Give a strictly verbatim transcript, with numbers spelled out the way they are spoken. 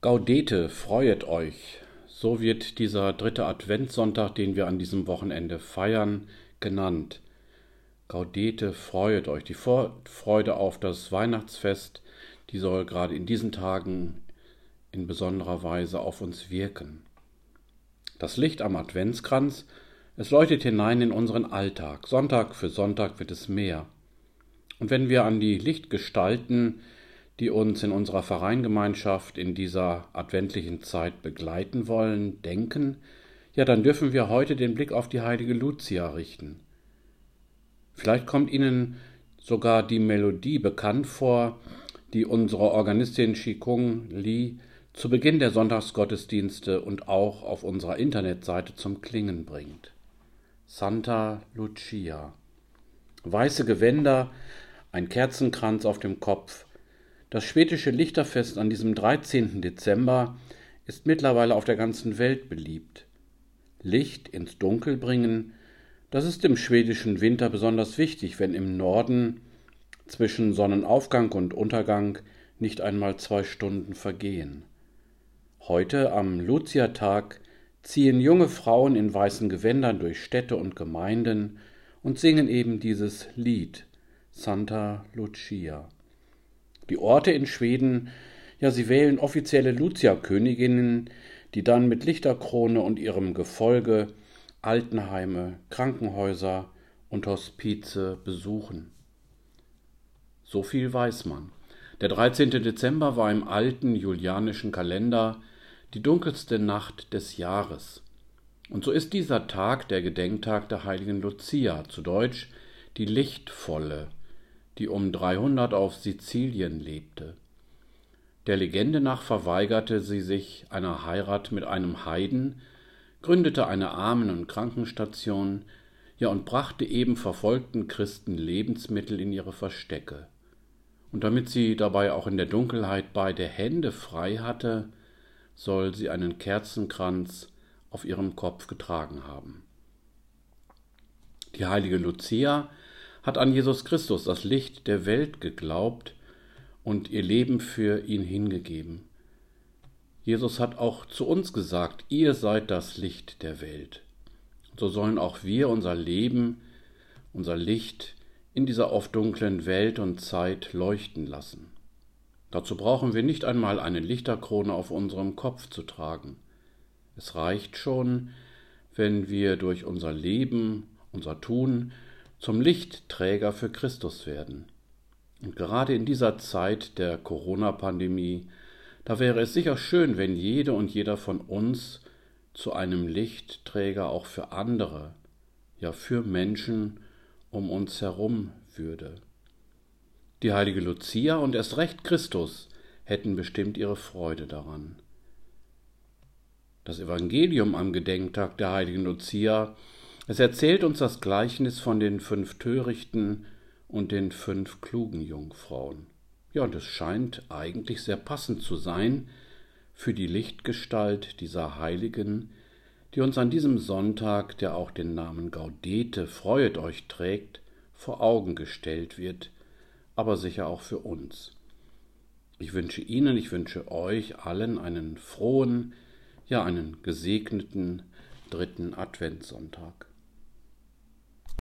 Gaudete, freuet euch. So wird dieser dritte Adventssonntag, den wir an diesem Wochenende feiern, genannt. Gaudete, freuet euch. Die Vorfreude auf das Weihnachtsfest, die soll gerade in diesen Tagen in besonderer Weise auf uns wirken. Das Licht am Adventskranz, es leuchtet hinein in unseren Alltag. Sonntag für Sonntag wird es mehr. Und wenn wir an die Lichtgestalten, die uns in unserer Vereingemeinschaft in dieser adventlichen Zeit begleiten wollen, denken, ja, dann dürfen wir heute den Blick auf die heilige Lucia richten. Vielleicht kommt Ihnen sogar die Melodie bekannt vor, die unsere Organistin Shikung Li zu Beginn der Sonntagsgottesdienste und auch auf unserer Internetseite zum Klingen bringt. Santa Lucia. Weiße Gewänder, ein Kerzenkranz auf dem Kopf. Das schwedische Lichterfest an diesem dreizehnten Dezember ist mittlerweile auf der ganzen Welt beliebt. Licht ins Dunkel bringen, das ist im schwedischen Winter besonders wichtig, wenn im Norden zwischen Sonnenaufgang und Untergang nicht einmal zwei Stunden vergehen. Heute, am Lucia-Tag, ziehen junge Frauen in weißen Gewändern durch Städte und Gemeinden und singen eben dieses Lied, Santa Lucia. Die Orte in Schweden, ja, sie wählen offizielle Lucia-Königinnen, die dann mit Lichterkrone und ihrem Gefolge Altenheime, Krankenhäuser und Hospize besuchen. So viel weiß man. Der dreizehnte Dezember war im alten julianischen Kalender die dunkelste Nacht des Jahres. Und so ist dieser Tag der Gedenktag der heiligen Lucia, zu Deutsch die Lichtvolle, die um dreihundert auf Sizilien lebte. Der Legende nach verweigerte sie sich einer Heirat mit einem Heiden, gründete eine Armen- und Krankenstation, ja und brachte eben verfolgten Christen Lebensmittel in ihre Verstecke. Und damit sie dabei auch in der Dunkelheit beide Hände frei hatte, soll sie einen Kerzenkranz auf ihrem Kopf getragen haben. Die heilige Lucia hat an Jesus Christus, das Licht der Welt, geglaubt und ihr Leben für ihn hingegeben. Jesus hat auch zu uns gesagt, ihr seid das Licht der Welt. So sollen auch wir unser Leben, unser Licht in dieser oft dunklen Welt und Zeit leuchten lassen. Dazu brauchen wir nicht einmal eine Lichterkrone auf unserem Kopf zu tragen. Es reicht schon, wenn wir durch unser Leben, unser Tun zum Lichtträger für Christus werden. Und gerade in dieser Zeit der Corona-Pandemie, da wäre es sicher schön, wenn jede und jeder von uns zu einem Lichtträger auch für andere, ja für Menschen um uns herum würde. Die heilige Lucia und erst recht Christus hätten bestimmt ihre Freude daran. Das Evangelium am Gedenktag der heiligen Lucia, es erzählt uns das Gleichnis von den fünf törichten und den fünf klugen Jungfrauen. Ja, und es scheint eigentlich sehr passend zu sein für die Lichtgestalt dieser Heiligen, die uns an diesem Sonntag, der auch den Namen Gaudete, freuet euch trägt, vor Augen gestellt wird, aber sicher auch für uns. Ich wünsche Ihnen, ich wünsche euch allen einen frohen, ja einen gesegneten dritten Adventssonntag.